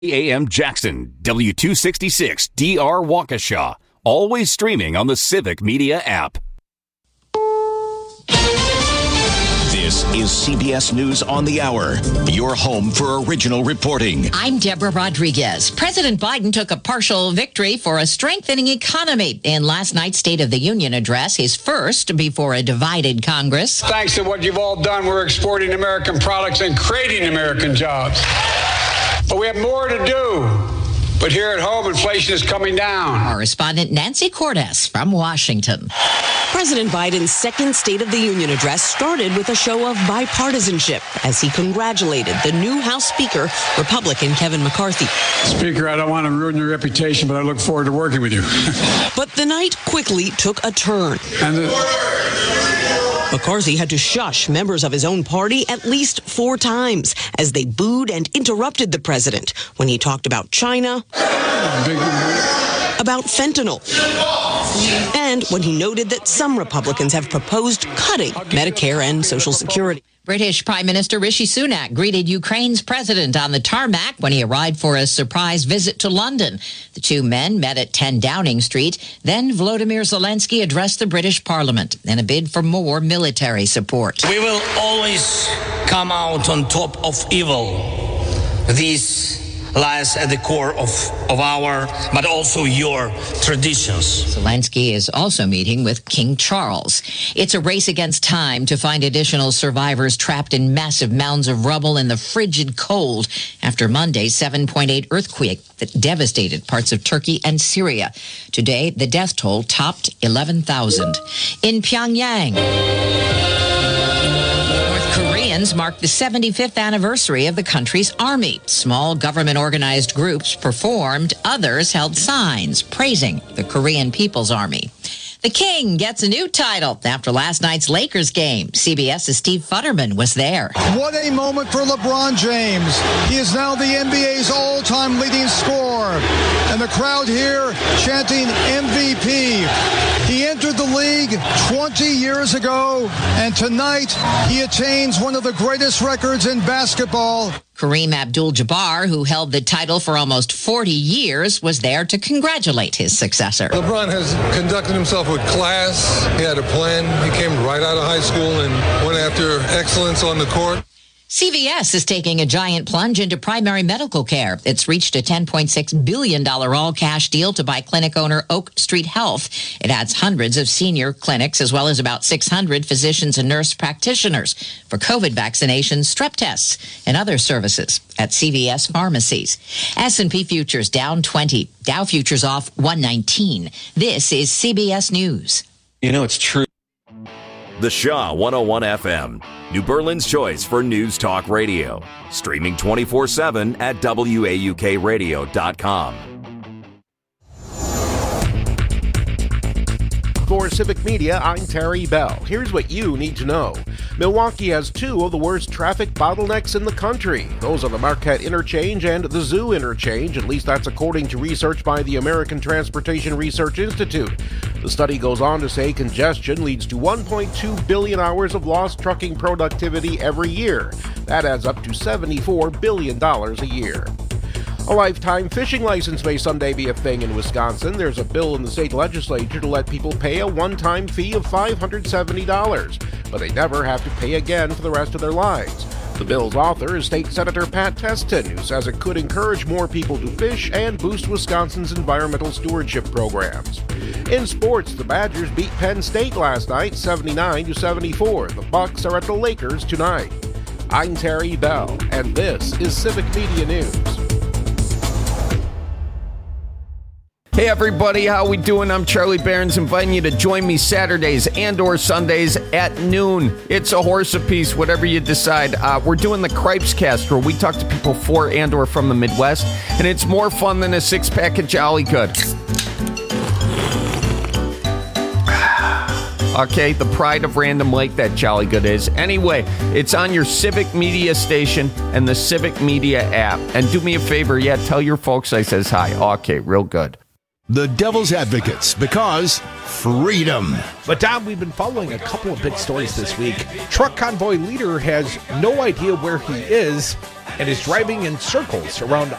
AM Jackson, W266 DR Waukesha. Always streaming on the Civic Media app. This is CBS News on the Hour, your home for original reporting. I'm Deborah Rodriguez. President Biden took a partial victory for a strengthening economy in last night's State of the Union address, his first before a divided Congress. Thanks to what you've all done, we're exporting American products and creating American jobs. But we have more to do. But here at home, inflation is coming down. Correspondent Nancy Cordes from Washington. President Biden's second State of the Union address started with a show of bipartisanship as he congratulated the new House Speaker, Republican Kevin McCarthy. Speaker, I don't want to ruin your reputation, but I look forward to working with you. But the night quickly took a turn. McCarthy had to shush members of his own party at least 4 times as they booed and interrupted the president when he talked about China, about fentanyl, and when he noted that some Republicans have proposed cutting Medicare and Social Security. British Prime Minister Rishi Sunak greeted Ukraine's president on the tarmac when he arrived for a surprise visit to London. The two men met at 10 Downing Street. Then Volodymyr Zelensky addressed the British Parliament in a bid for more military support. We will always come out on top of evil. This lies at the core of our, but also your traditions. Zelensky is also meeting with King Charles. It's a race against time to find additional survivors trapped in massive mounds of rubble in the frigid cold after Monday's 7.8 earthquake that devastated parts of Turkey and Syria. Today, the death toll topped 11,000. In Pyongyang, marked the 75th anniversary of the country's army. Small government-organized groups performed. Others held signs praising the Korean People's Army. The King gets a new title after last night's Lakers game. CBS's Steve Futterman was there. What a moment for LeBron James. He is now the NBA's all-time leading scorer. And the crowd here chanting MVP. He entered the league 20 years ago, and tonight he attains one of the greatest records in basketball. Kareem Abdul-Jabbar, who held the title for almost 40 years, was there to congratulate his successor. LeBron has conducted himself with class. He had a plan. He came right out of high school and went after excellence on the court. CVS is taking a giant plunge into primary medical care. It's reached a $10.6 billion all-cash deal to buy clinic owner Oak Street Health. It adds hundreds of senior clinics as well as about 600 physicians and nurse practitioners for COVID vaccinations, strep tests, and other services at CVS pharmacies. S&P futures down 20. Dow futures off 119. This is CBS News. You know, it's true. The Shaw 101 FM, New Berlin's choice for news talk radio. Streaming 24/7 at WAUKradio.com. For Civic Media, I'm Terry Bell. Here's what you need to know. Milwaukee has 2 of the worst traffic bottlenecks in the country. Those are the Marquette Interchange and the Zoo Interchange. At least that's according to research by the American Transportation Research Institute. The study goes on to say congestion leads to 1.2 billion hours of lost trucking productivity every year. That adds up to $74 billion a year. A lifetime fishing license may someday be a thing in Wisconsin. There's a bill in the state legislature to let people pay a one-time fee of $570, but they never have to pay again for the rest of their lives. The bill's author is State Senator Pat Testin, who says it could encourage more people to fish and boost Wisconsin's environmental stewardship programs. In sports, the Badgers beat Penn State last night, 79-74. The Bucks are at the Lakers tonight. I'm Terry Bell, and this is Civic Media News. Hey everybody, how we doing? I'm Charlie Barons, inviting you to join me Saturdays and or Sundays at noon. It's a horse apiece, whatever you decide. We're doing the Cripes Cast, where we talk to people for and or from the Midwest, and it's more fun than a 6-pack of Jolly Good. Okay, the pride of Random Lake, that Jolly Good is. Anyway, it's on your Civic Media station and the Civic Media app. And do me a favor, tell your folks I says hi. Okay, real good. The Devil's Advocates, because freedom. But, Dom, we've been following a couple of big stories this week. Truck convoy leader has no idea where he is and is driving in circles around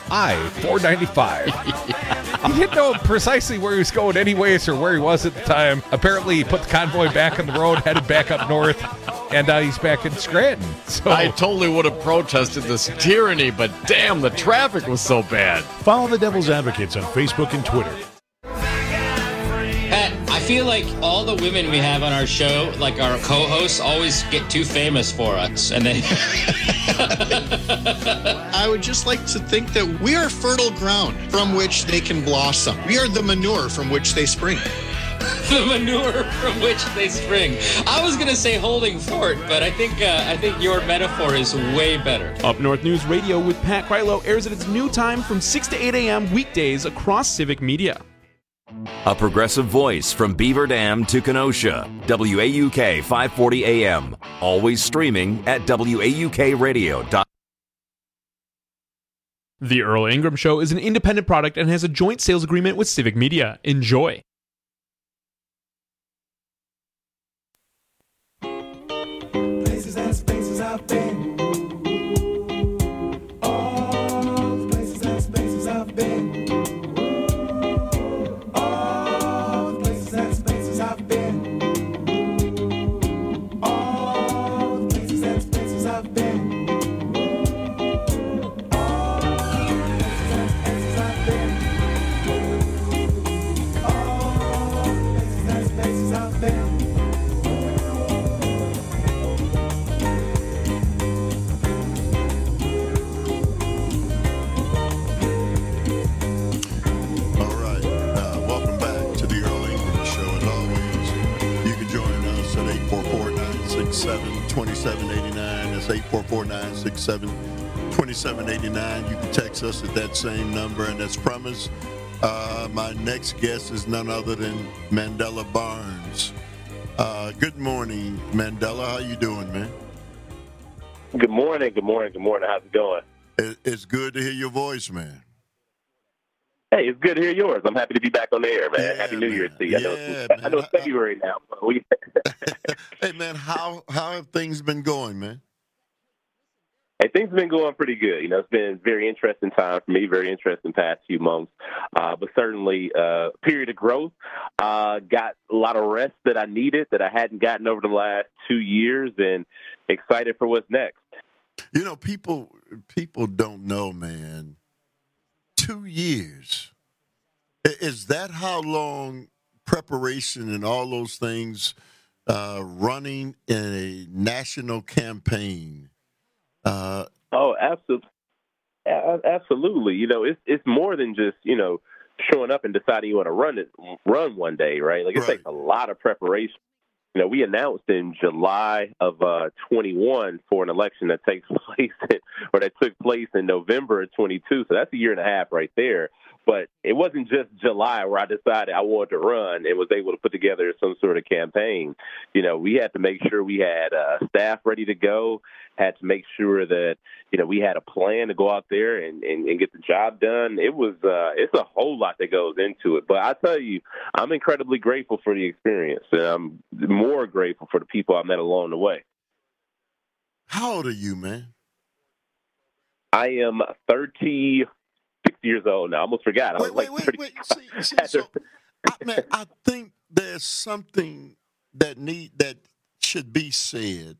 I-495. He didn't know precisely where he was going anyways or where he was at the time. Apparently, he put the convoy back on the road, headed back up north, and he's back in Scranton. So I totally would have protested this tyranny, but damn, the traffic was so bad. Follow the Devil's Advocates on Facebook and Twitter. Pat, I feel like all the women we have on our show, like our co-hosts, always get too famous for us. And then I would just like to think that we are fertile ground from which they can blossom. We are the manure from which they spring. The manure from which they spring. I was going to say holding fort, but I think your metaphor is way better. Up North News Radio with Pat Krylo airs at its new time from 6 to 8 a.m. weekdays across Civic Media. A progressive voice from Beaver Dam to Kenosha. WAUK 540 AM. Always streaming at WAUKradio.com. The Earl Ingram Show is an independent product and has a joint sales agreement with Civic Media. Enjoy. Places and spaces I've been. All the places and spaces I've been. us at 844-967-2789. That's 844-967-2789. You can text us at that same number, and as promised, my next guest is none other than Mandela Barnes. Good morning, Mandela. How you doing, man? Good morning. How's it going? It's good to hear your voice, man. Hey, it's good to hear yours. I'm happy to be back on the air, man. Yeah, Happy New Year to you. I know it's February now. But Hey, man, how have things been going, man? Hey, things have been going pretty good. You know, it's been a very interesting time for me, very interesting past few months. But certainly a period of growth. Got a lot of rest that I needed that I hadn't gotten over the last 2 years, and excited for what's next. You know, people don't know, man. 2 years. Is that how long preparation and all those things, running in a national campaign? Absolutely. Absolutely. You know, it's more than just, you know, showing up and deciding you want to run one day, right? Like, it takes a lot of preparation. You know, we announced in July of 21 for an election that takes place that took place in November of 22. So that's a year and a half right there. But it wasn't just July where I decided I wanted to run and was able to put together some sort of campaign. You know, we had to make sure we had staff ready to go, had to make sure that, you know, we had a plan to go out there and get the job done. It's a whole lot that goes into it. But I tell you, I'm incredibly grateful for the experience. And I'm more grateful for the people I met along the way. How old are you, man? I am 36 years old now. I almost forgot. Wait. I think there's something that should be said.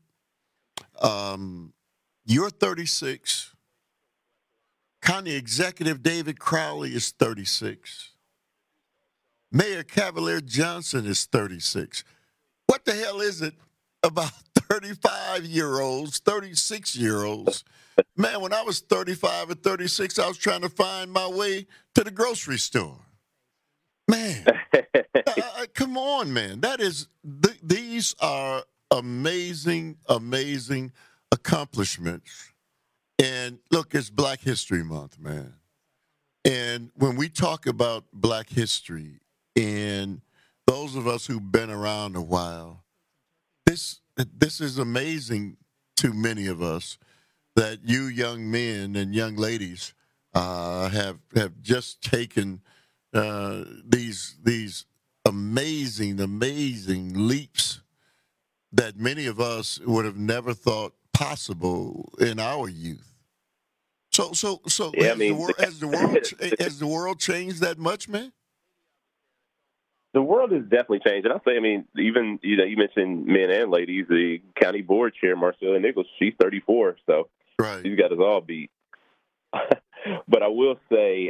You're 36. County Executive David Crowley is 36. Mayor Cavalier Johnson is 36. What the hell is it about 35-year-olds, 36-year-olds? Man, when I was 35 or 36, I was trying to find my way to the grocery store. Man, come on, man. These are amazing, amazing accomplishments. And look, it's Black History Month, man. And when we talk about Black history, and those of us who've been around a while, this is amazing to many of us that you young men and young ladies have just taken these amazing leaps that many of us would have never thought possible in our youth. So Yeah, has the world changed that much, man? The world has definitely changed. And I'll say, even, you mentioned men and ladies, the county board chair, Marcella Nichols, she's 34, so she's got us all beat. But I will say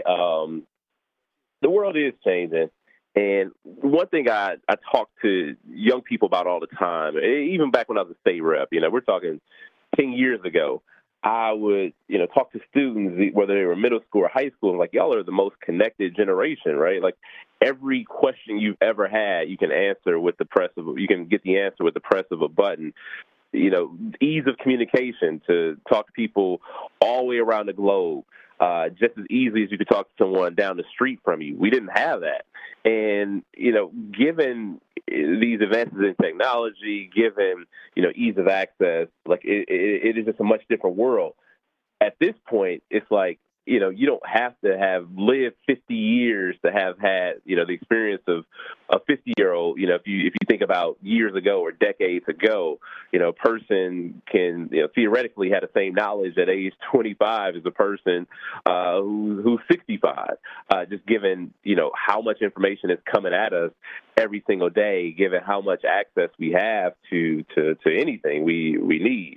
the world is changing. And one thing I talk to young people about all the time, even back when I was a state rep, we're talking 10 years ago, I would, talk to students, whether they were middle school or high school, and like, y'all are the most connected generation, right? Like, every question you've ever had, you can answer with you can get the answer with the press of a button. Ease of communication to talk to people all the way around the globe, just as easily as you could talk to someone down the street from you. We didn't have that. And, given these advances in technology, given, ease of access, like it is just a much different world. At this point, it's like, you don't have to have lived 50 years to have had, the experience of a 50-year-old. If you think about years ago or decades ago, a person can, theoretically have the same knowledge at age 25 as a person who's 65, just given, how much information is coming at us every single day, given how much access we have to anything we need.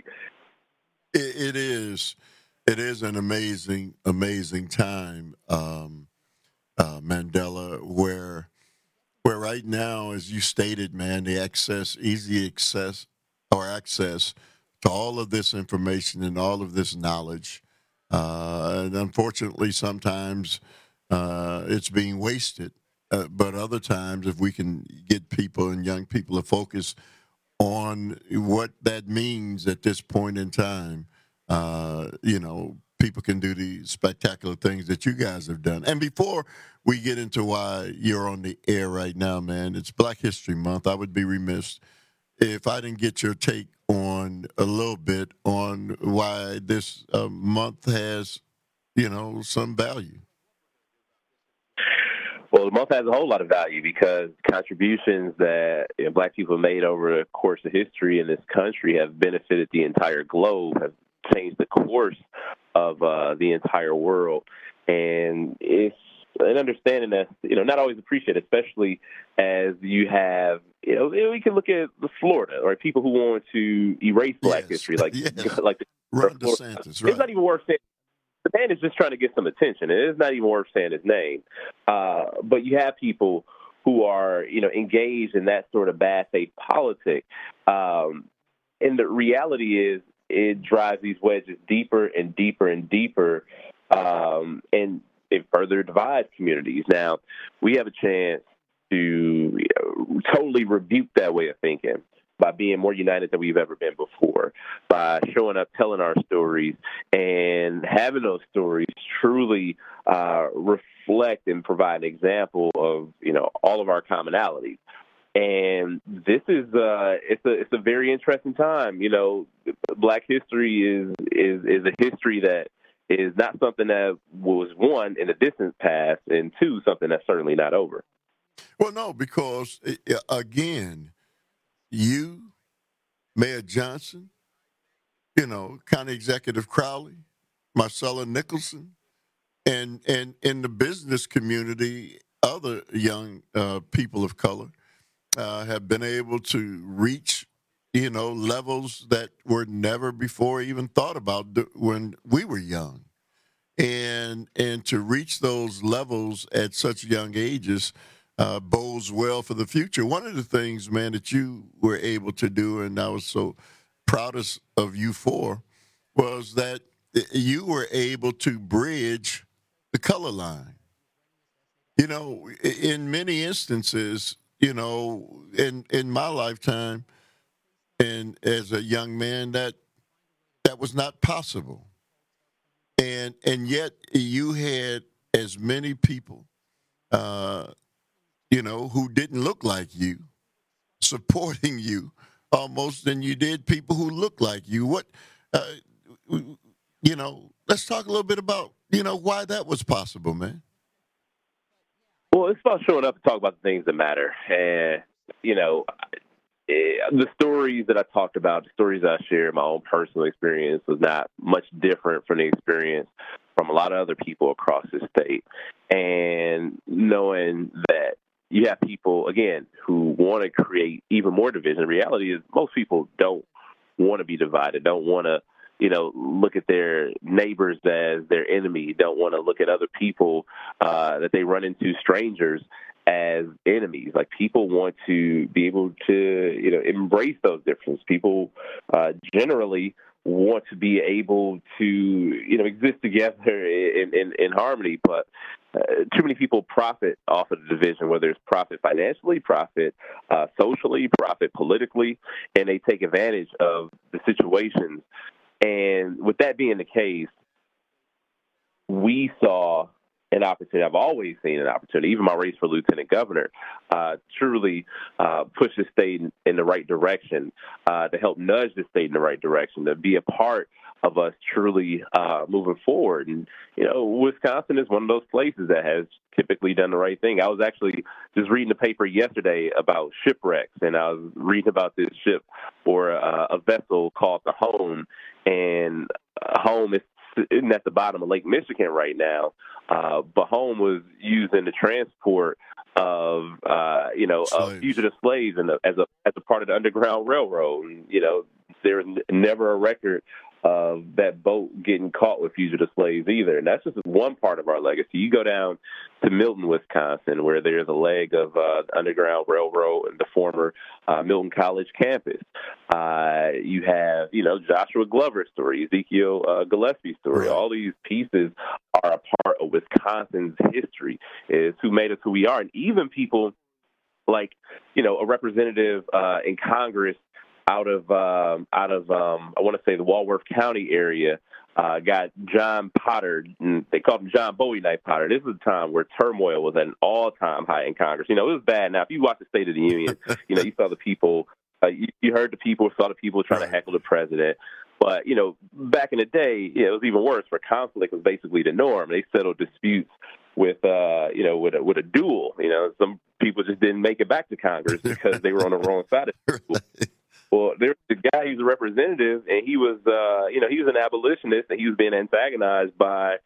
It is. It is an amazing time, Mandela, where right now, as you stated, man, the easy access to all of this information and all of this knowledge, and unfortunately, sometimes it's being wasted. But other times, if we can get people and young people to focus on what that means at this point in time, people can do the spectacular things that you guys have done. And before we get into why you're on the air right now, man, it's Black History Month. I would be remiss if I didn't get your take on a little bit on why this month has, some value. Well, the month has a whole lot of value because contributions that Black people made over the course of history in this country have benefited the entire globe, have changed the course of the entire world. And it's an understanding that's, not always appreciated, especially as you have, we can look at Florida, or people who want to erase Black history, like Ron DeSantis, right? It's not even worth saying. The man is just trying to get some attention. It is not even worth saying his name. But you have people who are, engaged in that sort of bad faith politics. And the reality is, it drives these wedges deeper and deeper and deeper, and it further divides communities. Now, we have a chance to totally rebuke that way of thinking by being more united than we've ever been before, by showing up, telling our stories, and having those stories truly reflect and provide an example of, all of our commonalities. And this is it's a very interesting time. Black history is a history that is not something that was, one, in the distant past, and two, something that's certainly not over. Well, no, because again, you, Mayor Johnson, County Executive Crowley, Marcella Nicholson, and in the business community, other young people of color have been able to reach, levels that were never before even thought about when we were young. And to reach those levels at such young ages bodes well for the future. One of the things, man, that you were able to do, and I was so proud of you for, was that you were able to bridge the color line. In many instances, in my lifetime, and as a young man, that was not possible. And yet you had as many people, who didn't look like you, supporting you almost than you did people who looked like you. What, let's talk a little bit about, why that was possible, man. Well, Well, it's about showing up to talk about the things that matter. And, the stories that I talked about, the stories I shared, my own personal experience was not much different from the experience from a lot of other people across the state. And knowing that you have people, again, who want to create even more division. The reality is most people don't want to be divided, don't want to, look at their neighbors as their enemy, don't want to look at other people that they run into, strangers, as enemies. Like, people want to be able to, embrace those differences. People generally want to be able to, exist together in harmony, but too many people profit off of the division, whether it's profit financially, profit socially, profit politically, and they take advantage of the situations. And with that being the case, we saw an opportunity. I've always seen an opportunity, even my race for lieutenant governor, truly push the state in the right direction, to help nudge the state in the right direction, to be a part of us truly moving forward. And, Wisconsin is one of those places that has typically done the right thing. I was actually just reading the paper yesterday about shipwrecks, and I was reading about this ship or a vessel called the Home, and Home is sitting at the bottom of Lake Michigan right now. But Home was used in the transport of of fugitive slaves as a part of the Underground Railroad. And, there's never a record of that boat getting caught with fugitive slaves either. And that's just one part of our legacy. You go down to Milton, Wisconsin, where there's a leg of the Underground Railroad and the former Milton College campus. You have, Joshua Glover's story, Ezekiel Gillespie's story. All these pieces are a part of Wisconsin's history, is who made us who we are. And even people like, a representative in Congress out of I want to say the Walworth County area, got John Potter, and they called him John Bowie Knight Potter. This was a time where turmoil was at an all-time high in Congress. It was bad. Now, if you watch the State of the Union, you saw the people, you heard the people, saw the people trying to heckle the president. But, back in the day, it was even worse, where conflict was basically the norm. They settled disputes with a duel. Some people just didn't make it back to Congress because they were on the wrong side of the duel. Well, there's the guy who's a representative, and he was, he was an abolitionist, and he was being antagonized by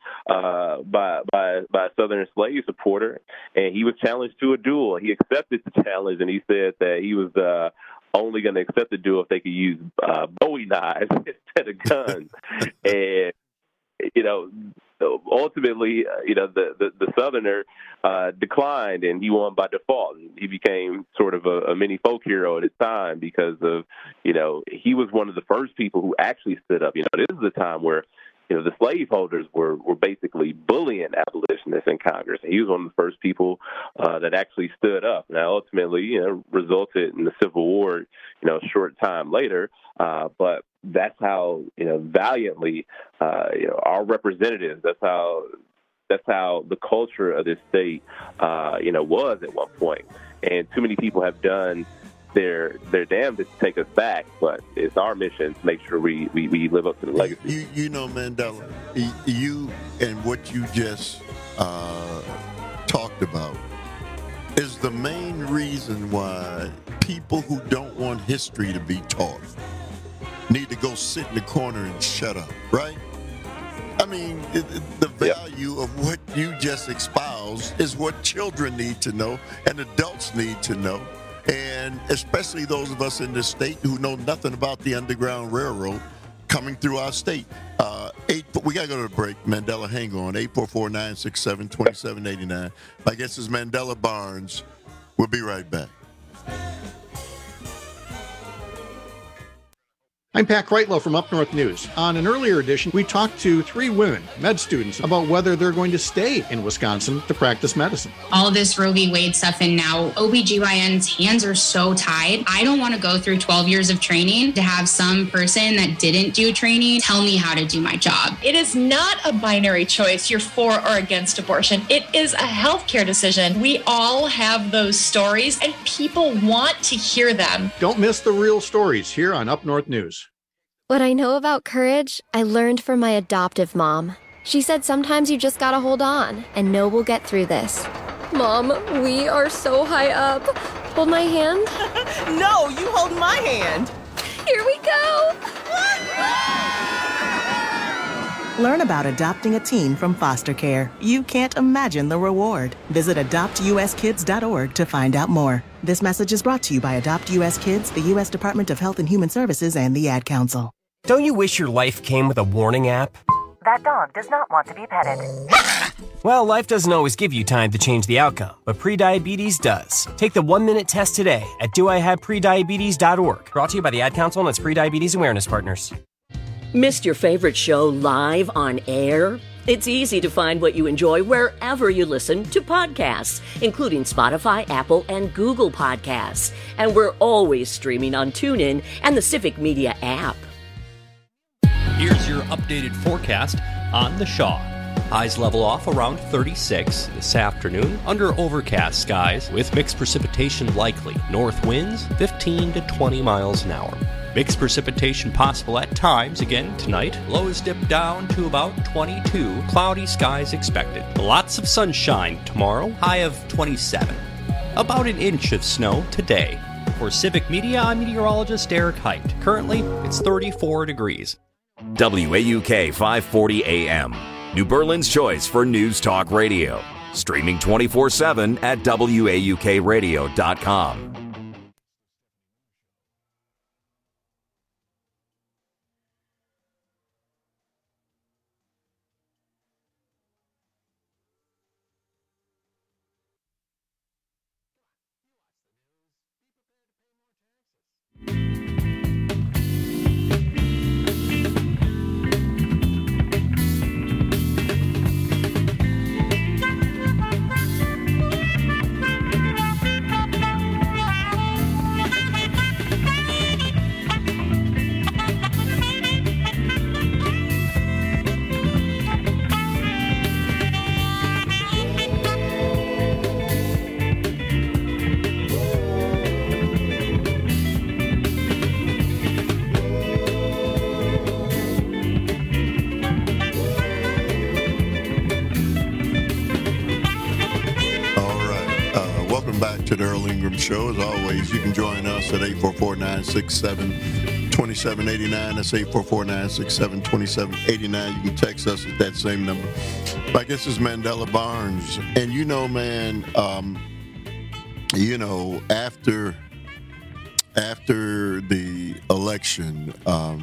a Southern slave supporter, and he was challenged to a duel. He accepted the challenge, and he said that he was only going to accept the duel if they could use Bowie knives instead of guns. And ultimately, the Southerner declined, and he won by default. And he became sort of a mini folk hero at his time because of, he was one of the first people who actually stood up. This is the time where, the slaveholders were basically bullying abolitionists in Congress. And he was one of the first people that actually stood up. Now, ultimately, resulted in the Civil War, a short time later. But that's how, valiantly, our representatives, that's how the culture of this state, was at one point. And too many people have done their damnedest to take us back, but it's our mission to make sure we live up to the legacy. Mandela, you and what you just talked about is the main reason why people who don't want history to be taught need to go sit in the corner and shut up, right? I mean, the value of what you just espoused is what children need to know and adults need to know, and especially those of us in this state who know nothing about the Underground Railroad coming through our state. We got to go to the break. Mandela, hang on. 844-967-2789. My guest is Mandela Barnes. We'll be right back. I'm Pat Kreitlow from Up North News. On an earlier edition, we talked to 3 women, med students, about whether they're going to stay in Wisconsin to practice medicine. All this Roe v. Wade stuff, and now OBGYN's hands are so tied. I don't want to go through 12 years of training to have some person that didn't do training tell me how to do my job. It is not a binary choice, you're for or against abortion. It is a healthcare decision. We all have those stories, and people want to hear them. Don't miss the real stories here on Up North News. What I know about courage, I learned from my adoptive mom. She said sometimes you just gotta hold on and know we'll get through this. Mom, we are so high up. Hold my hand. No, you hold my hand. Here we go. Learn about adopting a teen from foster care. You can't imagine the reward. Visit adoptuskids.org to find out more. This message is brought to you by Adopt US Kids, the U.S. Department of Health and Human Services, and the Ad Council. Don't you wish your life came with a warning app? That dog does not want to be petted. Well, life doesn't always give you time to change the outcome, but prediabetes does. Take the 1-minute test today at doihaveprediabetes.org. Brought to you by the Ad Council and its prediabetes awareness partners. Missed your favorite show live on air? It's easy to find what you enjoy wherever you listen to podcasts, including Spotify, Apple, and Google Podcasts. And we're always streaming on TuneIn and the Civic Media app. Here's your updated forecast on the Shaw. Highs level off around 36 this afternoon under overcast skies with mixed precipitation likely. North winds 15 to 20 miles an hour. Mixed precipitation possible at times again tonight. Lows dip down to about 22. Cloudy skies expected. Lots of sunshine tomorrow. High of 27. About an inch of snow today. For Civic Media, I'm meteorologist Eric Height. Currently, it's 34 degrees. WAUK 540 AM, New Berlin's choice for news talk radio. Streaming 24/7 at WAUKradio.com. To the Earl Ingram Show. As always, you can join us at 844-967-2789. That's 844-967-2789. You can text us at that same number. My guest is Mandela Barnes. And you know, man, after the election,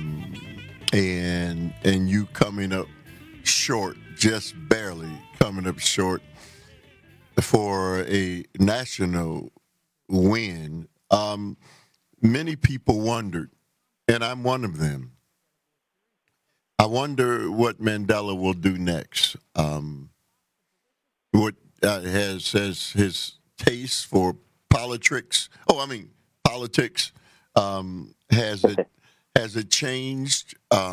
and you coming up short, just barely coming up short for a national win, many people wondered, and I'm one of them. I wonder what Mandela will do next. What has his taste for politics? Has it changed?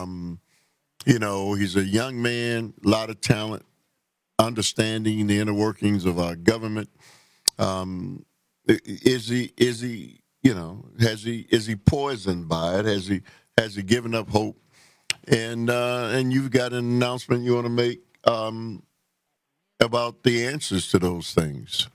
He's a young man, a lot of talent, understanding the inner workings of our government. Is he poisoned by it? Has he given up hope? And you've got an announcement you want to make about the answers to those things.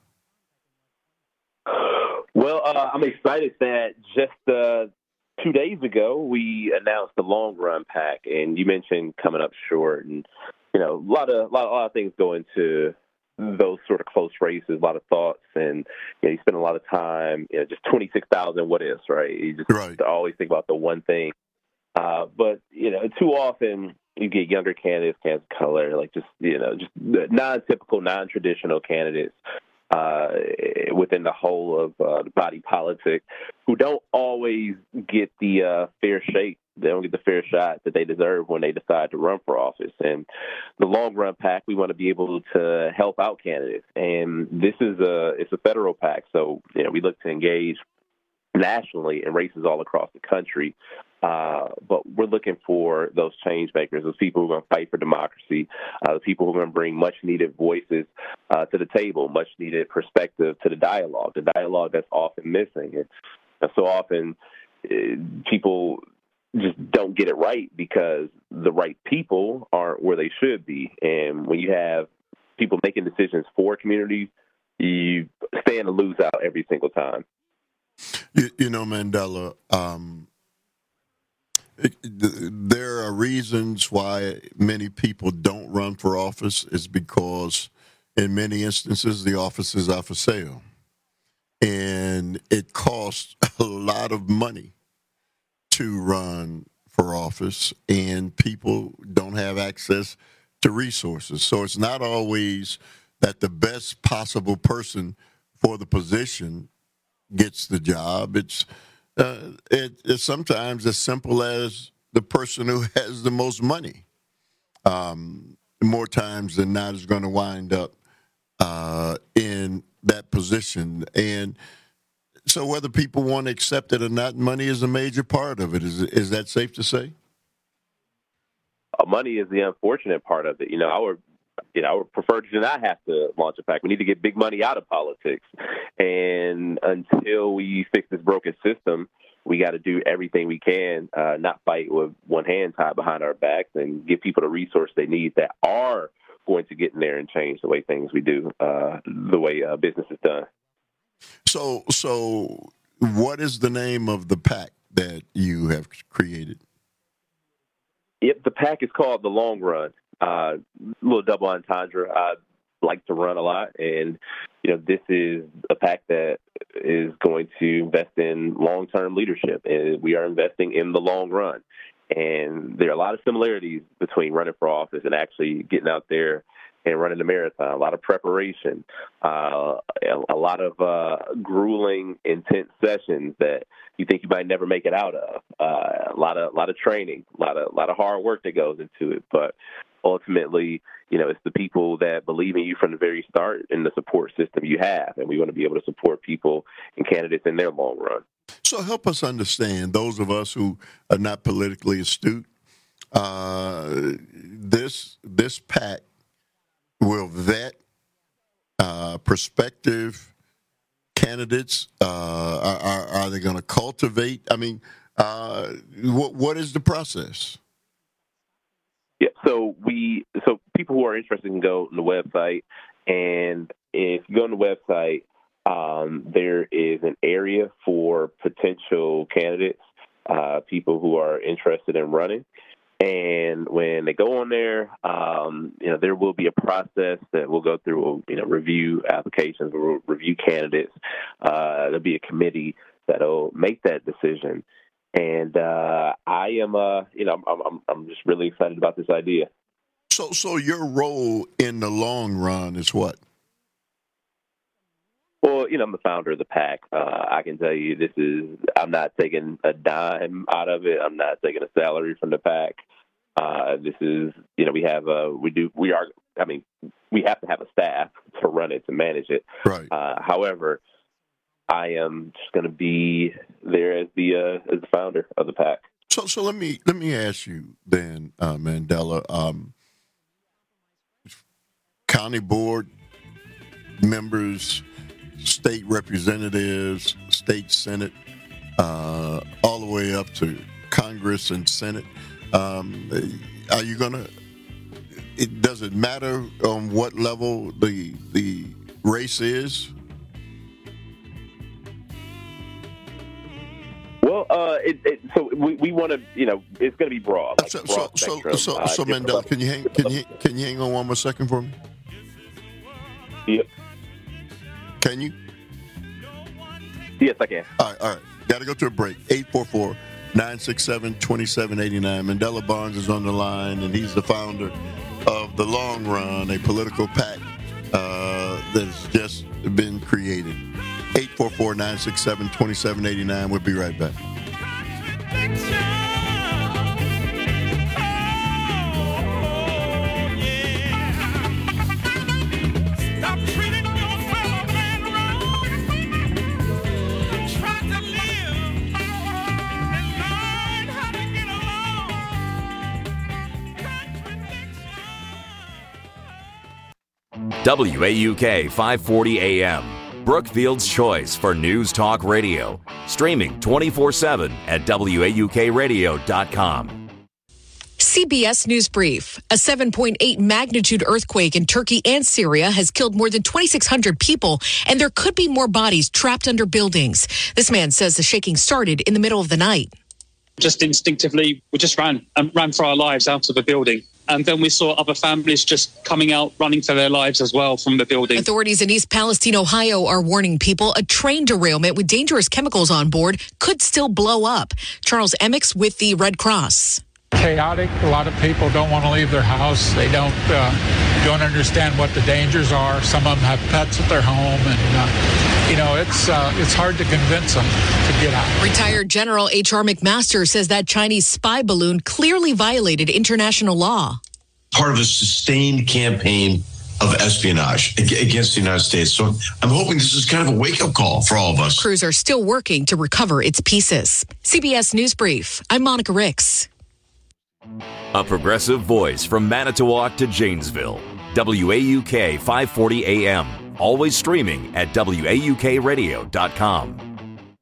Well, I'm excited that just 2 days ago we announced the long run pack, and you mentioned coming up short, and a lot of things go into those sort of close races, a lot of thoughts, and you spend a lot of time, just 26,000 what ifs, right? You just always think about the one thing. But too often you get younger candidates, candidates of color, like just non-typical, non-traditional candidates within the whole of the body politic who don't always get the fair shake. They don't get the fair shot that they deserve when they decide to run for office. And the long run pack, we want to be able to help out candidates. And this is it's a federal pack, so we look to engage nationally in races all across the country. But we're looking for those change makers, those people who are going to fight for democracy, the people who are going to bring much needed voices to the table, much needed perspective to the dialogue that's often missing. And so often people just don't get it right because the right people aren't where they should be. And when you have people making decisions for communities, you stand to lose out every single time. You know, Mandela, there are reasons why many people don't run for office is because in many instances the offices are for sale. And it costs a lot of money to run for office, and people don't have access to resources. So it's not always that the best possible person for the position gets the job. It's sometimes as simple as the person who has the most money. More times than not is going to wind up in that position. And so whether people want to accept it or not, money is a major part of it. Is that safe to say? Money is the unfortunate part of it. I would prefer to not have to launch a PAC. We need to get big money out of politics. And until we fix this broken system, we got to do everything we can, not fight with one hand tied behind our backs, and give people the resources they need that are going to get in there and change the way we do, the way business is done. So what is the name of the PAC that you have created? Yep, the PAC is called The Long Run. A little double entendre. I like to run a lot, and this is a PAC that is going to invest in long-term leadership, and we are investing in the long run. And there are a lot of similarities between running for office and actually getting out there and running the marathon. A lot of preparation, a lot of grueling, intense sessions that you think you might never make it out of. A lot of training, a lot of hard work that goes into it. But ultimately, it's the people that believe in you from the very start and the support system you have. And we want to be able to support people and candidates in their long run. So help us understand, those of us who are not politically astute, this PAC will vet prospective candidates. Are they going to cultivate? I mean, what is the process? Yeah, so people who are interested can go on the website, and if you go on the website, there is an area for potential candidates, people who are interested in running. And when they go on there, there will be a process that we'll go through. Review applications, we'll review candidates. There'll be a committee that'll make that decision. And I am, I'm just really excited about this idea. So your role in the long run is what? Well, I'm the founder of the PAC. I can tell you I'm not taking a dime out of it. I'm not taking a salary from the PAC. We have to have a staff to run it, to manage it. Right. However, I am just going to be there as the founder of the PAC. So let me ask you then, Mandela, county board members, state representatives, state senate, all the way up to Congress and Senate. Are you going to? Does it matter on what level the race is? Well, so we want to, it's going to be broad. Like So spectrum, Mandela, can you hang on one more second for me? Yep. Can you? Yes, I can. All right. Got to go to a break. 844-967-2789. Mandela Barnes is on the line, and he's the founder of The Long Run, a political PAC that's just been created. 844-967-2789. We'll be right back. WAUK 540 AM, Brookfield's choice for news talk radio. Streaming 24/7 at WAUKradio.com. CBS News Brief. A 7.8 magnitude earthquake in Turkey and Syria has killed more than 2,600 people, and there could be more bodies trapped under buildings. This man says the shaking started in the middle of the night. Just instinctively, we just ran for our lives out of the building. And then we saw other families just coming out, running for their lives as well from the building. Authorities in East Palestine, Ohio are warning people a train derailment with dangerous chemicals on board could still blow up. Charles Emmix with the Red Cross. Chaotic. A lot of people don't want to leave their house. They don't understand what the dangers are. Some of them have pets at their home, and it's hard to convince them to get out. Retired General H.R. McMaster says that Chinese spy balloon clearly violated international law. Part of a sustained campaign of espionage against the United States. So I'm hoping this is kind of a wake-up call for all of us. Crews are still working to recover its pieces. CBS News Brief. I'm Monica Ricks. A progressive voice from Manitowoc to Janesville. WAUK 540 AM. Always streaming at WAUKradio.com.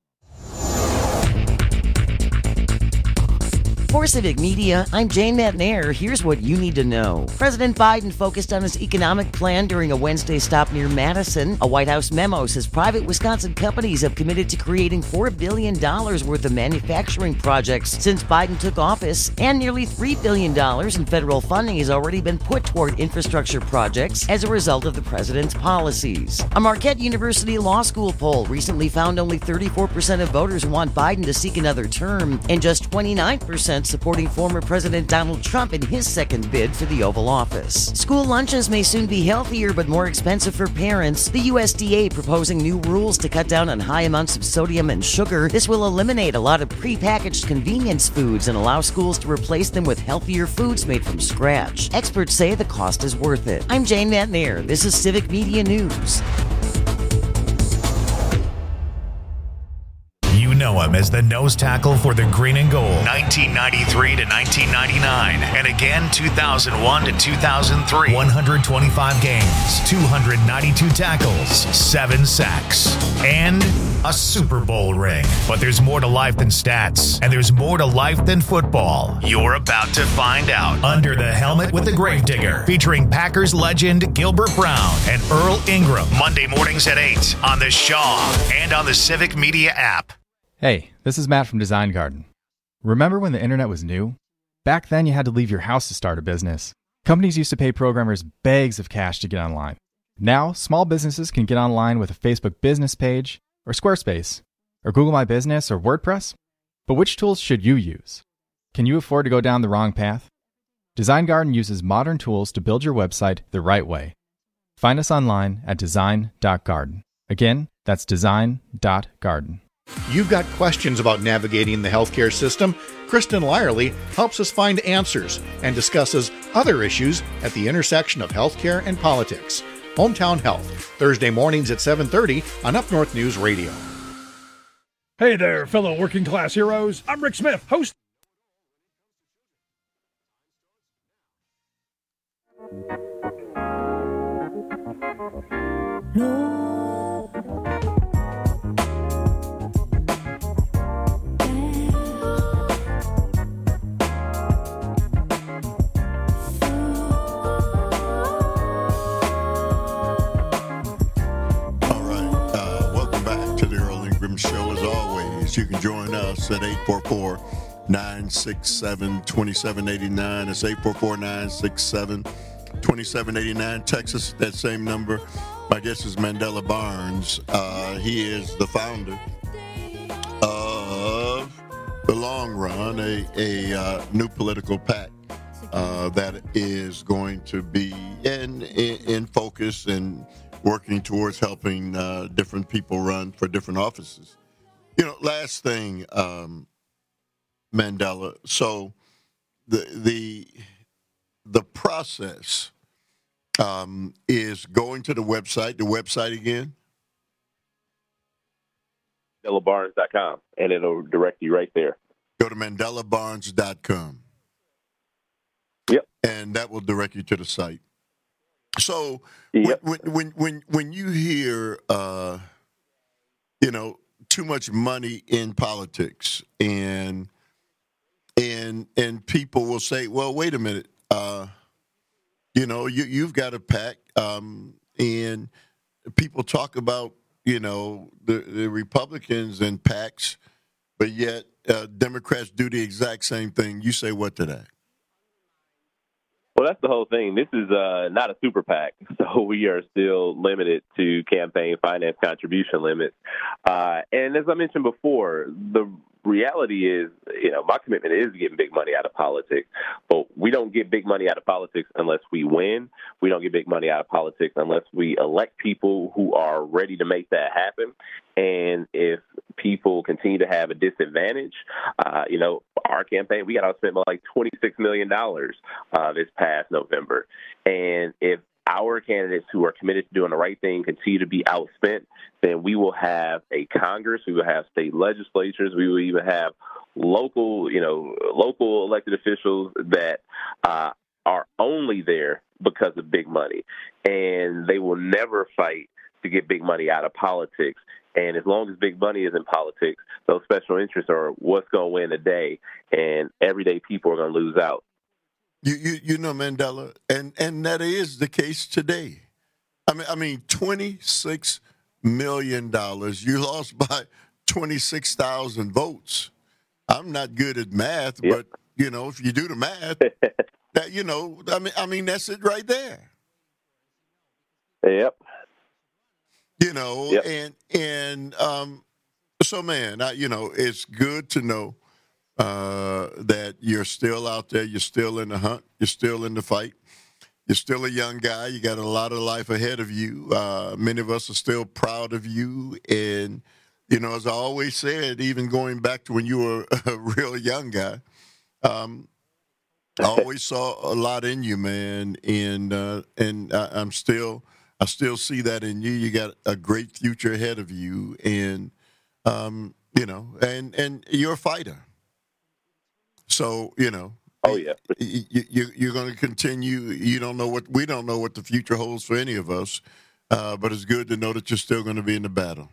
For Civic Media, I'm Jane Matnair. Here's what you need to know. President Biden focused on his economic plan during a Wednesday stop near Madison. A White House memo says private Wisconsin companies have committed to creating $4 billion worth of manufacturing projects since Biden took office, and nearly $3 billion in federal funding has already been put toward infrastructure projects as a result of the president's policies. A Marquette University Law School poll recently found only 34% of voters want Biden to seek another term, and just 29% supporting former President Donald Trump in his second bid for the Oval Office. School lunches may soon be healthier but more expensive for parents. The USDA proposing new rules to cut down on high amounts of sodium and sugar. This will eliminate a lot of prepackaged convenience foods and allow schools to replace them with healthier foods made from scratch. Experts say the cost is worth it. I'm Jane Matnair. This is Civic Media News. You know him as the nose tackle for the Green and Gold, 1993 to 1999, and again 2001 to 2003. 125 games, 292 tackles, 7 sacks, and a Super Bowl ring. But there's more to life than stats, and there's more to life than football. You're about to find out. Under the Helmet with the Gravedigger, featuring Packers legend Gilbert Brown and Earl Ingram. Monday mornings at 8 on the Shaw and on the Civic Media app. Hey, this is Matt from Design Garden. Remember when the internet was new? Back then you had to leave your house to start a business. Companies used to pay programmers bags of cash to get online. Now, small businesses can get online with a Facebook business page, or Squarespace, or Google My Business, or WordPress. But which tools should you use? Can you afford to go down the wrong path? Design Garden uses modern tools to build your website the right way. Find us online at design.garden. Again, that's design.garden. You've got questions about navigating the healthcare system? Kristen Lyerly helps us find answers and discusses other issues at the intersection of healthcare and politics. Hometown Health, Thursday mornings at 7:30 on Up North News Radio. Hey there, fellow working class heroes. I'm Rick Smith, host. Show as always. You can join us at 844-967-2789. It's 844-967-2789. Text us that same number. My guest is Mandela Barnes. He is the founder of The Long Run, a new political PAC that is going to be in focus and working towards helping different people run for different offices. You know, last thing, Mandela. So the process is going to the website. The website again? MandelaBarnes.com, and it'll direct you right there. Go to MandelaBarnes.com. Yep. And that will direct you to the site. So yep. when you hear too much money in politics and and people will say, well, wait a minute, you've got a PAC, and people talk about, the Republicans and PACs, but yet Democrats do the exact same thing. You say what to that? Well, that's the whole thing. This is not a super PAC, so we are still limited to campaign finance contribution limits. And as I mentioned before, the reality is, my commitment is getting big money out of politics, but we don't get big money out of politics unless we win. We don't get big money out of politics unless we elect people who are ready to make that happen. And if people continue to have a disadvantage, our campaign, we got outspent like $26 million this past November. And if our candidates who are committed to doing the right thing continue to be outspent, then we will have a Congress, we will have state legislatures, we will even have local elected officials that are only there because of big money. And they will never fight to get big money out of politics. And as long as big money is in politics, those special interests are what's going to win the day, and everyday people are going to lose out. Mandela, and that is the case today. I mean, $26 million. You lost by 26,000 votes. I'm not good at math, but if you do the math, that I mean, that's it right there. Yep. So, man, it's good to know that you're still out there, you're still in the hunt, you're still in the fight, you're still a young guy, you got a lot of life ahead of you. Many of us are still proud of you, and as I always said, even going back to when you were a real young guy, I always saw a lot in you, man, and I still see that in you. You got a great future ahead of you, and and you're a fighter. So oh yeah, you're going to continue. We don't know what the future holds for any of us, but it's good to know that you're still going to be in the battle.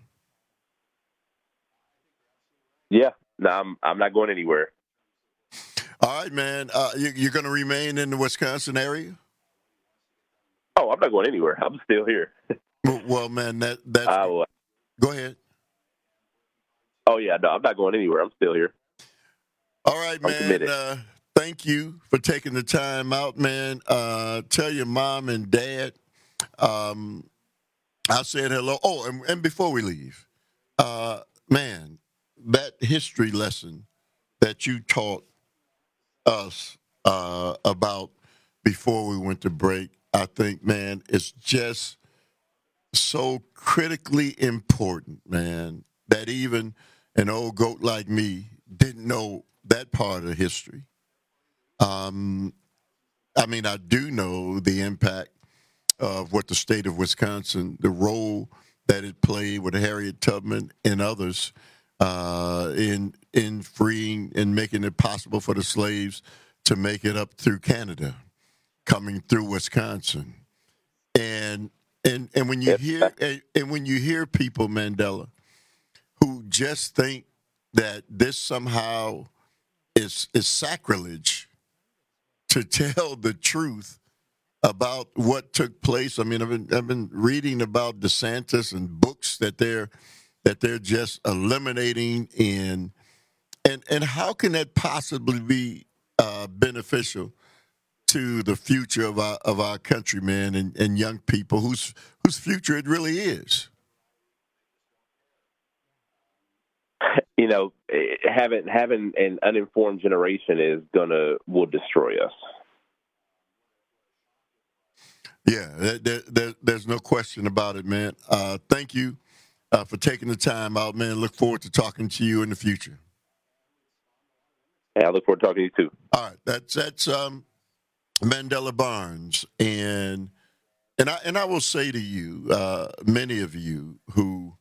Yeah, no, I'm not going anywhere. All right, man. You're going to remain in the Wisconsin area? Oh, I'm not going anywhere. I'm still here. Well, man, that's... Go ahead. Oh, yeah, no, I'm not going anywhere. I'm still here. All right, man. Thank you for taking the time out, man. Tell your mom and dad I said hello. Oh, and before we leave, man, that history lesson that you taught us about before we went to break, I think, man, it's just so critically important, man, that even an old goat like me didn't know that part of history. I mean, I do know the impact of what the state of Wisconsin, the role that it played with Harriet Tubman and others in freeing and making it possible for the slaves to make it up through Canada, coming through Wisconsin. And when you hear people, Mandela, who just think that this somehow is sacrilege to tell the truth about what took place. I mean, I've been reading about DeSantis and books that they're just eliminating, and how can that possibly be beneficial to the future of our country, man, and young people whose future it really is? You know, having an uninformed generation will destroy us. Yeah, there's no question about it, man. Thank you for taking the time out, man. Look forward to talking to you in the future. Yeah, I look forward to talking to you too. All right, that's Mandela Barnes, and I will say to you, many of you who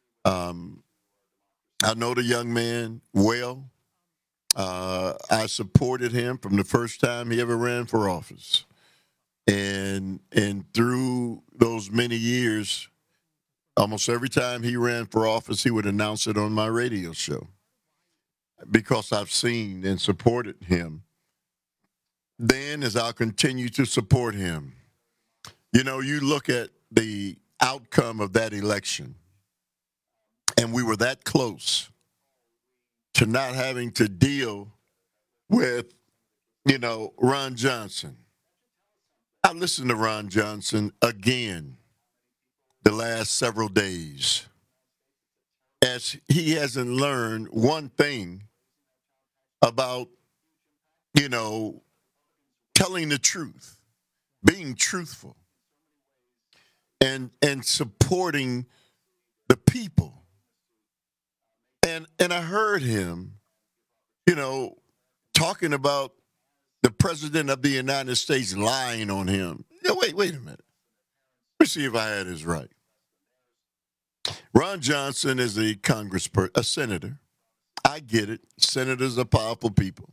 I know the young man well. I supported him from the first time he ever ran for office. And through those many years, almost every time he ran for office, he would announce it on my radio show. because I've seen and supported him, then as I'll continue to support him. You know, you look at the outcome of that election, and we were that close to not having to deal with, you know, Ron Johnson. I listened to Ron Johnson again the last several days, as he hasn't learned one thing about, you know, telling the truth, being truthful, and supporting the people. And I heard him, you know, talking about the president of the United States lying on him. Yeah, wait a minute. Let me see if I had this right. Ron Johnson is a a senator. I get it. Senators are powerful people.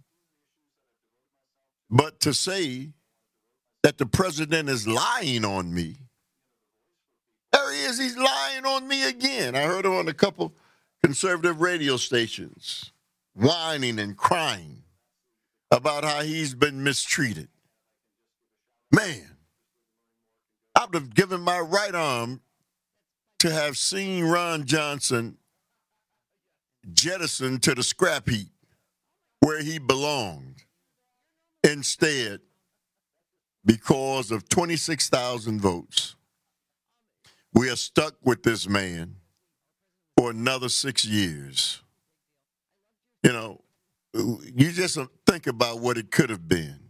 But to say that the president is lying on me, there he is, he's lying on me again. I heard him on a couple conservative radio stations, whining and crying about how he's been mistreated. Man, I would have given my right arm to have seen Ron Johnson jettisoned to the scrap heap where he belonged. Instead, because of 26,000 votes, we are stuck with this man for another 6 years. You know, you just think about what it could have been.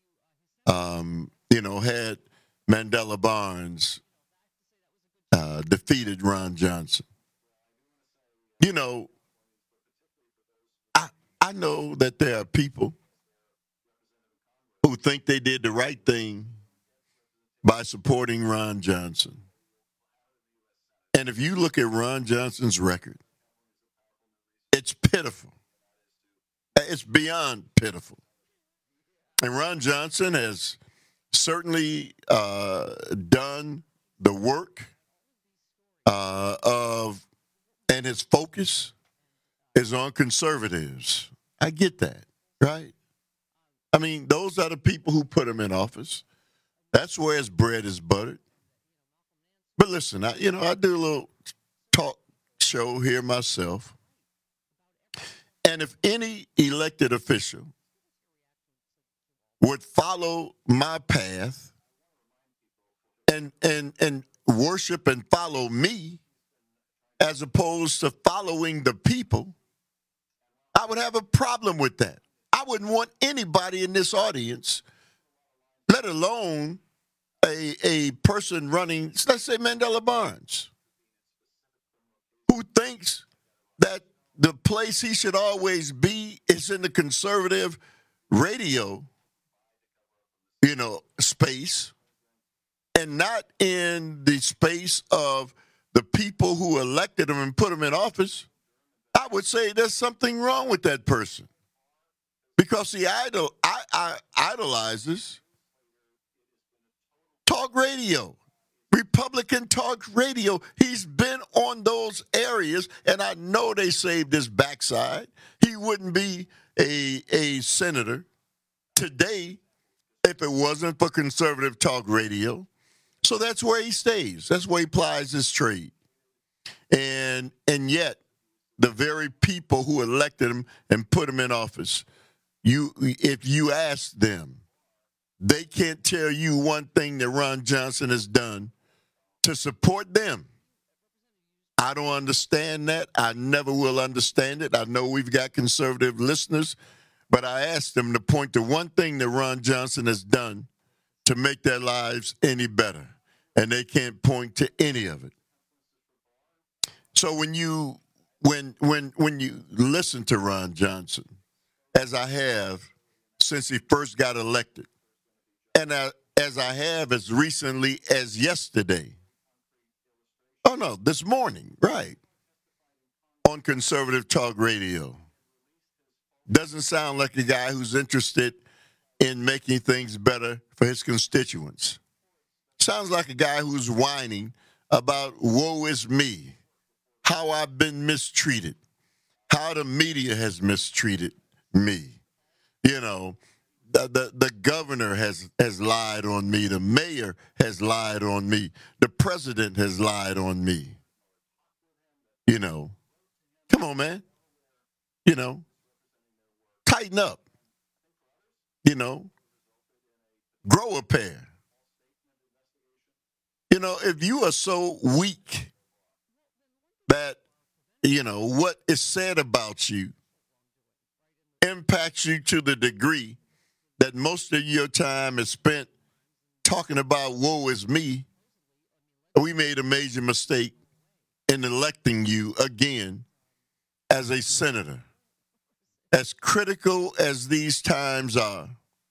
You know, had Mandela Barnes defeated Ron Johnson. You know, I know that there are people who think they did the right thing by supporting Ron Johnson. And if you look at Ron Johnson's record, it's pitiful. It's beyond pitiful. And Ron Johnson has certainly done the work and his focus is on conservatives. I get that, right? I mean, those are the people who put him in office. That's where his bread is buttered. But listen, I do a little talk show here myself. And if any elected official would follow my path and worship and follow me as opposed to following the people, I would have a problem with that. I wouldn't want anybody in this audience, let alone a person running, let's say Mandela Barnes, who thinks that the place he should always be is in the conservative radio, space, and not in the space of the people who elected him and put him in office. I would say there's something wrong with that person, because he idolizes talk radio, Republican talk radio. He's been on those areas, and I know they saved his backside. He wouldn't be a senator today if it wasn't for conservative talk radio. So that's where he stays. That's where he plies his trade. And yet, the very people who elected him and put him in office, if you ask them, they can't tell you one thing that Ron Johnson has done to support them. I don't understand that. I never will understand it. I know we've got conservative listeners, but I asked them to point to one thing that Ron Johnson has done to make their lives any better, and they can't point to any of it. So when you listen to Ron Johnson, as I have since he first got elected, and as I have as recently as yesterday, this morning, right, on conservative talk radio, doesn't sound like a guy who's interested in making things better for his constituents. Sounds like a guy who's whining about woe is me, how I've been mistreated, how the media has mistreated me. You know, the governor has lied on me. The mayor has lied on me. The president has lied on me. You know, come on, man. You know, tighten up. You know, grow a pair. You know, if you are so weak that, you know, what is said about you impacts you to the degree that most of your time is spent talking about woe is me, we made a major mistake in electing you again as a senator. As critical as these times are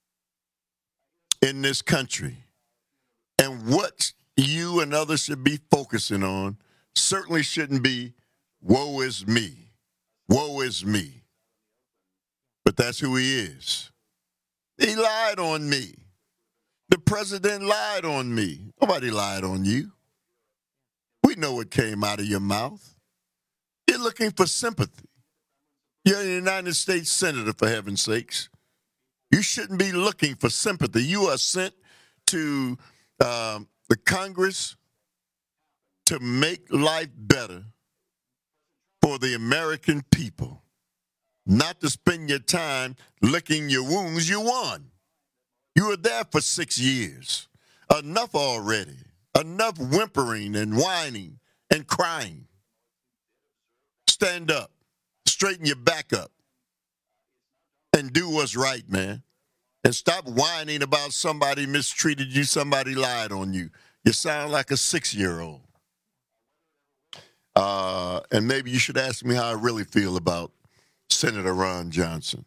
in this country, and what you and others should be focusing on certainly shouldn't be woe is me, woe is me. But that's who he is. He lied on me. The president lied on me. Nobody lied on you. We know what came out of your mouth. You're looking for sympathy. You're a United States Senator, for heaven's sakes. You shouldn't be looking for sympathy. You are sent to the Congress to make life better for the American people, not to spend your time licking your wounds. You won. You were there for 6 years. Enough already. Enough whimpering and whining and crying. Stand up. Straighten your back up and do what's right, man. And stop whining about somebody mistreated you, somebody lied on you. You sound like a 6-year-old. And maybe you should ask me how I really feel about Senator Ron Johnson.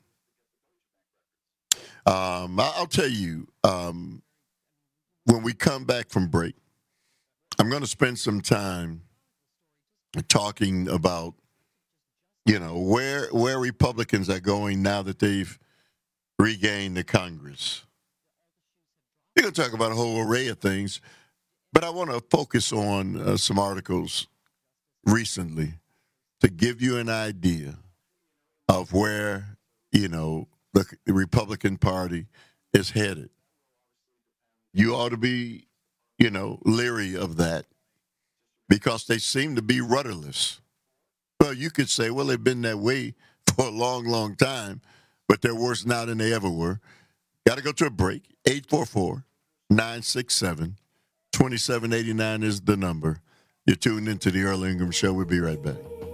I'll tell you, when we come back from break, I'm going to spend some time talking about, you know, where Republicans are going now that they've regained the Congress. We're going to talk about a whole array of things, but I want to focus on some articles recently to give you an idea of where, you know, the Republican Party is headed. You ought to be, you know, leery of that because they seem to be rudderless. Well, you could say, well, they've been that way for a long, long time, but they're worse now than they ever were. Got to go to a break. 844-967-2789 is the number. You're tuned into the Earl Ingram Show. We'll be right back.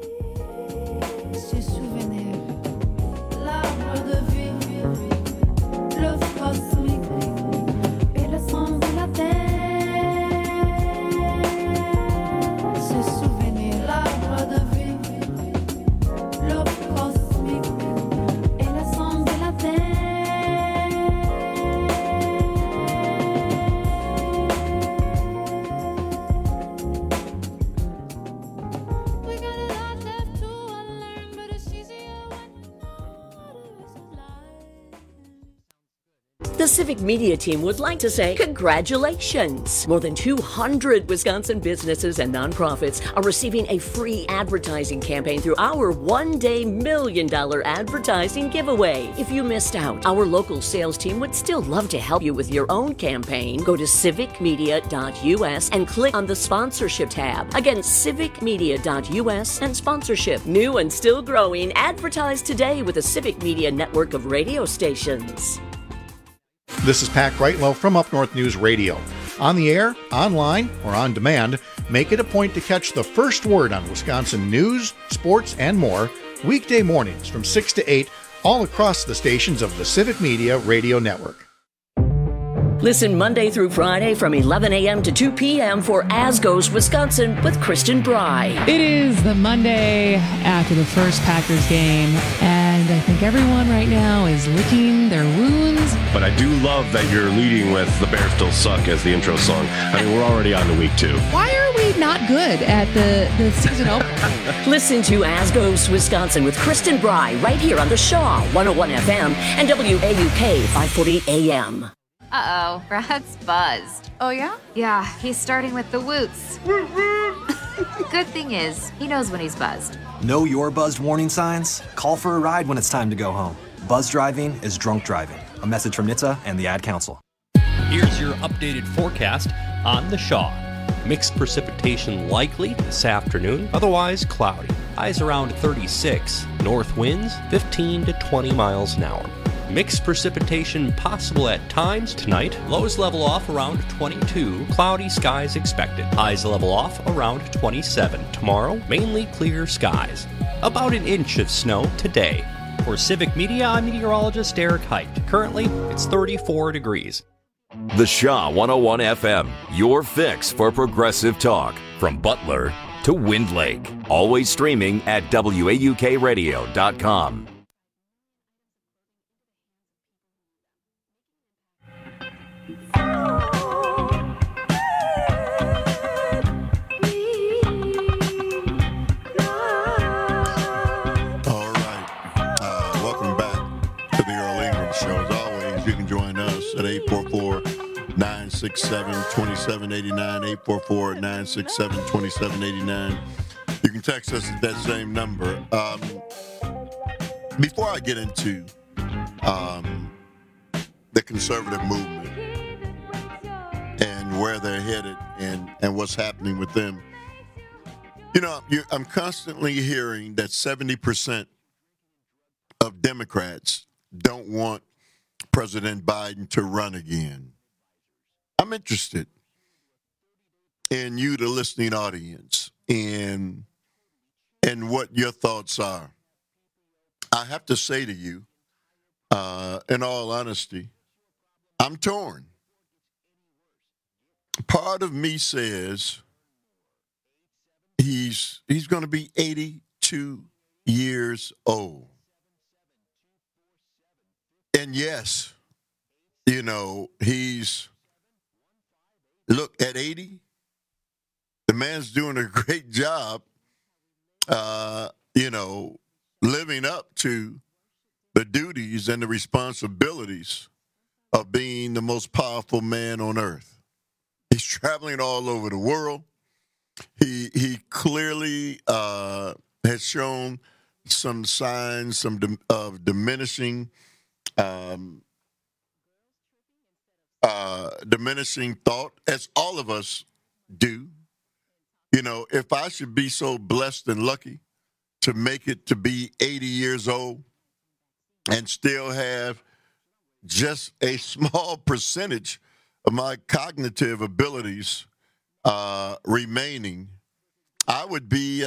The Civic Media team would like to say congratulations. More than 200 Wisconsin businesses and nonprofits are receiving a free advertising campaign through our one-day $1 million advertising giveaway. If you missed out, our local sales team would still love to help you with your own campaign. Go to civicmedia.us and click on the sponsorship tab. Again, civicmedia.us and sponsorship. New and still growing. Advertise today with the Civic Media network of radio stations. This is Pat Greitlow from Up North News Radio. On the air, online, or on demand, make it a point to catch the first word on Wisconsin news, sports, and more weekday mornings from 6 to 8 all across the stations of the Civic Media Radio Network. Listen Monday through Friday from 11 a.m. to 2 p.m. for As Goes Wisconsin with Kristen Bry. It is the Monday after the first Packers game, and I think everyone right now is licking their wounds. But I do love that you're leading with The Bears Still Suck as the intro song. I mean, we're already on to week 2. Why are we not good at the season opener? Listen to As Goes Wisconsin with Kristen Bry right here on the Shaw 101 FM and WAUK 540 AM. Uh-oh, Brad's buzzed. Oh, yeah? Yeah, he's starting with the woots. Good thing is, he knows when he's buzzed. Know your buzzed warning signs? Call for a ride when it's time to go home. Buzz driving is drunk driving. A message from NHTSA and the Ad Council. Here's your updated forecast on the Shaw. Mixed precipitation likely this afternoon, otherwise cloudy. Highs around 36. North winds 15 to 20 miles an hour. Mixed precipitation possible at times tonight. Lows level off around 22. Cloudy skies expected. Highs level off around 27. Tomorrow, mainly clear skies. About an inch of snow today. For Civic Media, I'm meteorologist Eric Height. Currently, it's 34 degrees. The Shaw 101 FM, your fix for progressive talk. From Butler to Wind Lake. Always streaming at WAUKradio.com. At 844-967-2789, 844-967-2789. You can text us at that same number. Before I get into the conservative movement and where they're headed and what's happening with them, I'm constantly hearing that 70% of Democrats don't want President Biden to run again. I'm interested in you, the listening audience, and what your thoughts are. I have to say to you, in all honesty, I'm torn. Part of me says he's going to be 82 years old. And yes, at 80, the man's doing a great job, living up to the duties and the responsibilities of being the most powerful man on earth. He's traveling all over the world. He clearly has shown some signs of diminishing thought, as all of us do. If I should be so blessed and lucky to make it to be 80 years old and still have just a small percentage of my cognitive abilities remaining, I would be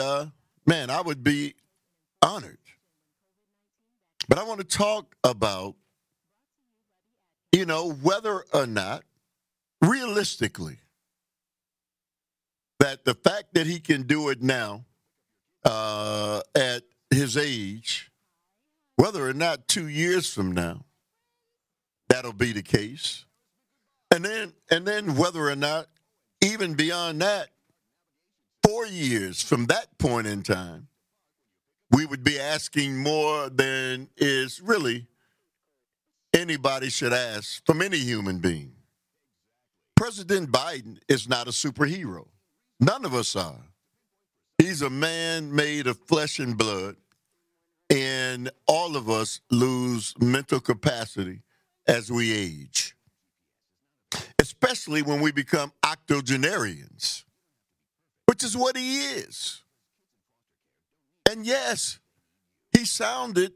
honored. But I want to talk about, whether or not, realistically, that the fact that he can do it now at his age, whether or not 2 years from now, that'll be the case. And then whether or not, even beyond that, 4 years from that point in time, we would be asking more than is really anybody should ask from any human being. President Biden is not a superhero. None of us are. He's a man made of flesh and blood, and all of us lose mental capacity as we age, especially when we become octogenarians, which is what he is. And yes, he sounded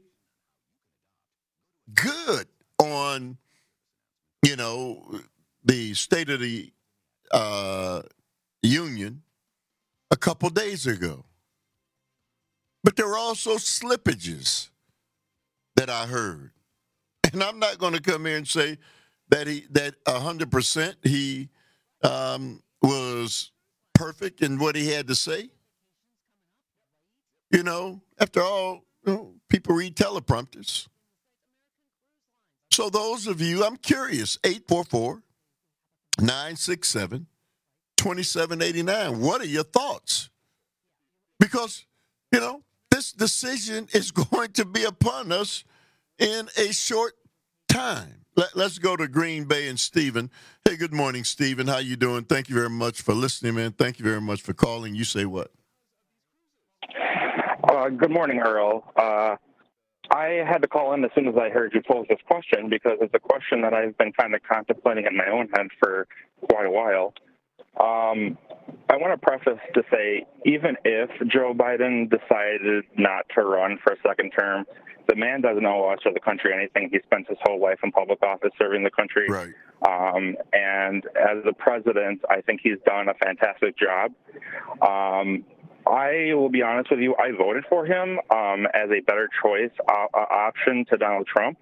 good on, the State of the Union a couple days ago. But there were also slippages that I heard. And I'm not going to come here and say that 100% he was perfect in what he had to say. After all, people read teleprompters. So those of you, I'm curious, 844-967-2789. What are your thoughts? Because, this decision is going to be upon us in a short time. Let's go to Green Bay and Stephen. Hey, good morning, Stephen. How you doing? Thank you very much for listening, man. Thank you very much for calling. You say what? Good morning, Earl. I had to call in as soon as I heard you pose this question because it's a question that I've been kind of contemplating in my own head for quite a while. I want to preface to say, even if Joe Biden decided not to run for a second term, the man doesn't owe us or the country anything. He spent his whole life in public office serving the country. Right. And as the president, I think he's done a fantastic job. I will be honest with you, I voted for him as a better choice option to Donald Trump.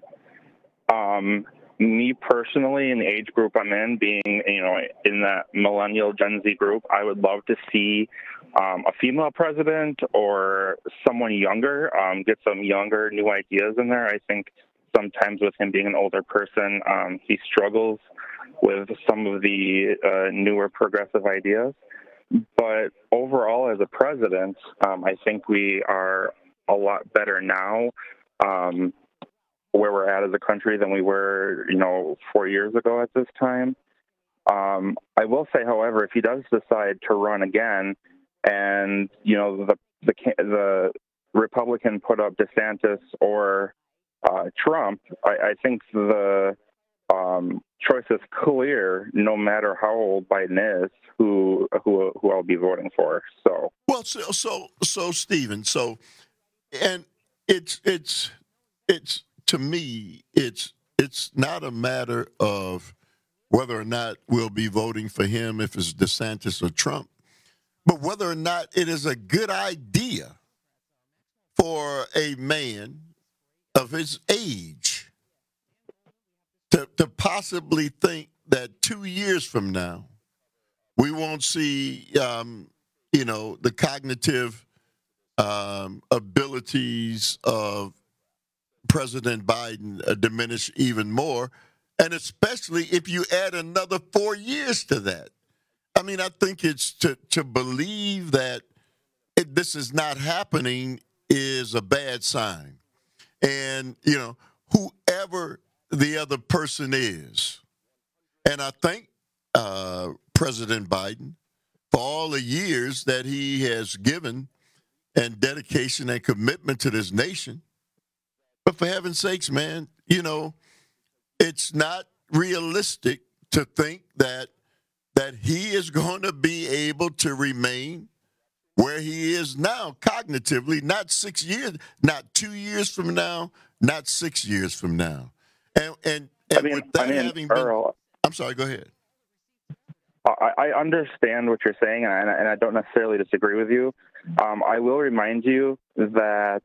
Me personally, in the age group I'm in, being, in that millennial Gen Z group, I would love to see a female president or someone younger, get some younger, new ideas in there. I think sometimes with him being an older person, he struggles with some of the newer progressive ideas. But overall, as a president, I think we are a lot better now where we're at as a country than we were, 4 years ago at this time. I will say, however, if he does decide to run again and, the Republican put up DeSantis or Trump, I think the choice is clear, no matter how old Biden is, who I'll be voting for. So well, so Stephen, and it's to me, it's not a matter of whether or not we'll be voting for him if it's DeSantis or Trump, but whether or not it is a good idea for a man of his age to possibly think that 2 years from now we won't see, the cognitive abilities of President Biden diminish even more, and especially if you add another 4 years to that. I mean, I think it's to believe that this is not happening is a bad sign. And, whoever the other person is, and I thank President Biden for all the years that he has given and dedication and commitment to this nation. But for heaven's sakes, man, it's not realistic to think that he is going to be able to remain where he is now cognitively, not 6 years, not 2 years from now, not 6 years from now. And with that having been, Earl, I'm sorry, go ahead. I understand what you're saying, and I don't necessarily disagree with you. I will remind you that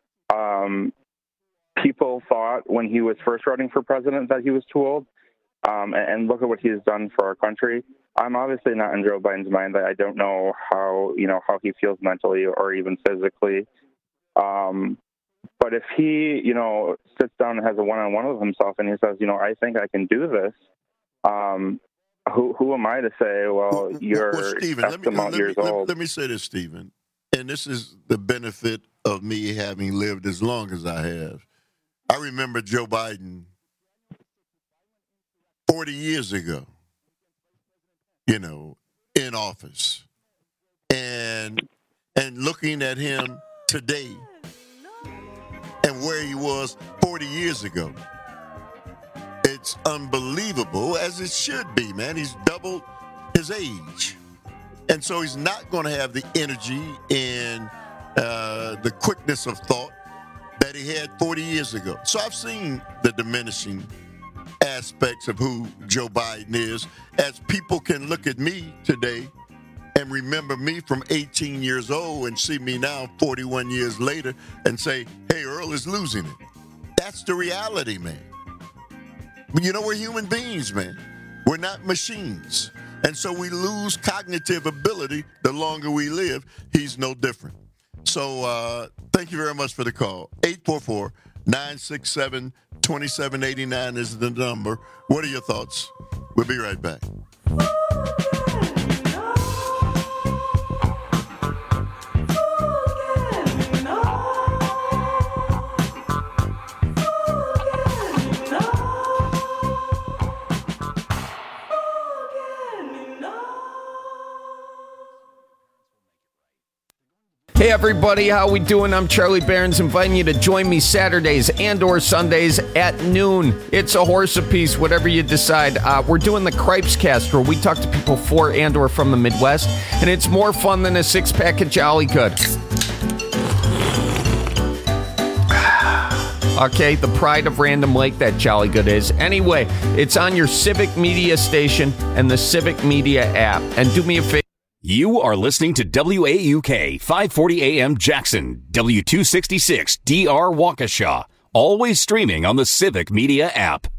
people thought when he was first running for president that he was too old, and look at what he's done for our country. I'm obviously not in Joe Biden's mind. I don't know how he feels mentally or even physically. But if he, sits down and has a one-on-one with himself and he says, I think I can do this, who am I to say, well, you're Stephen, X amount years old? Let me say this, Stephen, and this is the benefit of me having lived as long as I have. I remember Joe Biden 40 years ago, in office, and looking at him today and where he was 40 years ago. It's unbelievable, as it should be, man. He's doubled his age. And so he's not going to have the energy and the quickness of thought that he had 40 years ago. So I've seen the diminishing aspects of who Joe Biden is, as people can look at me today and remember me from 18 years old and see me now 41 years later and say, hey, Earl is losing it. That's the reality, man. We're human beings, man. We're not machines. And so we lose cognitive ability the longer we live. He's no different. So thank you very much for the call. 844-967-2789 is the number. What are your thoughts? We'll be right back. Hey everybody, how we doing? I'm Charlie Barons, inviting you to join me Saturdays and/or Sundays at noon. It's a horse apiece, whatever you decide. We're doing the Cripes Cast, where we talk to people for and/or from the Midwest, and it's more fun than a six-pack of Jolly Good. Okay, the pride of Random Lake, that Jolly Good is. Anyway, it's on your Civic Media station and the Civic Media app. And do me a favor. You are listening to WAUK 540 AM Jackson, W266 DR Waukesha, always streaming on the Civic Media app.